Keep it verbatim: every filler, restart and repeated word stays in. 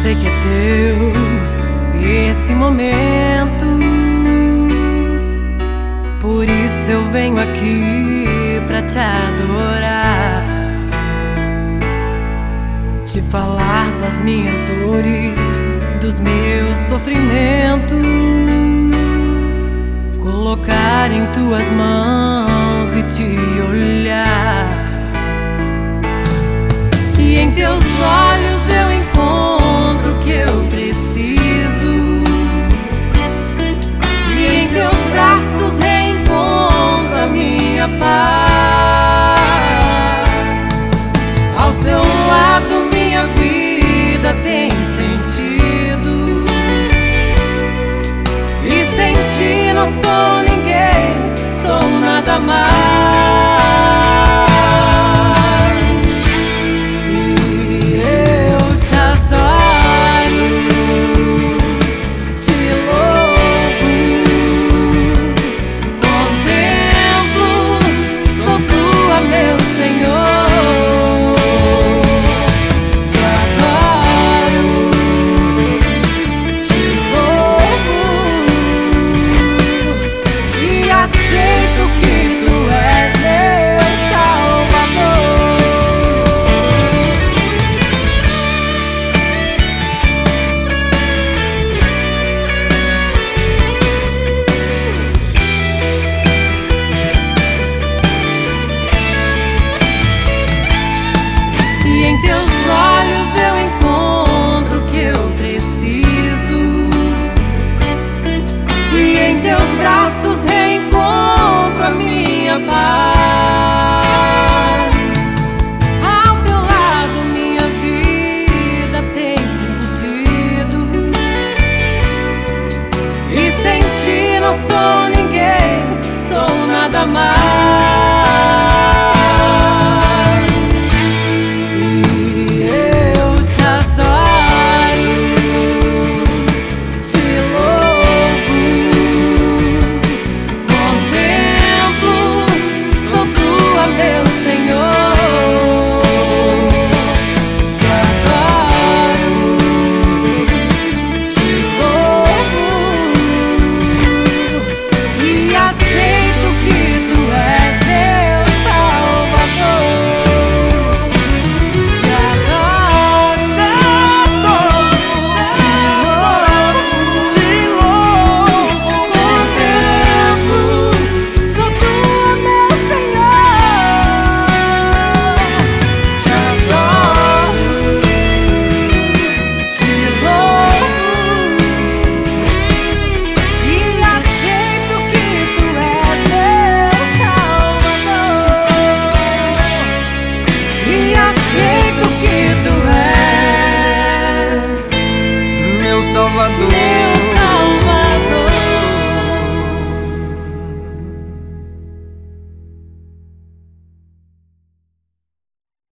sei que é teu esse momento, por isso eu venho aqui pra te adorar, te falar das minhas dores, dos meus sofrimentos, colocar em tuas mãos e te olhar. E em teus olhos eu encontro o que eu preciso, e em teus braços reencontro a minha paz. Ao seu lado minha vida tem sentido, e sem ti não sou ninguém, sou nada mais. Em teus olhos eu encontro o que eu preciso, e em teus braços reencontro a minha paz. Ao teu lado minha vida tem sentido, e sem ti não sou ninguém, sou nada mais. Salvador.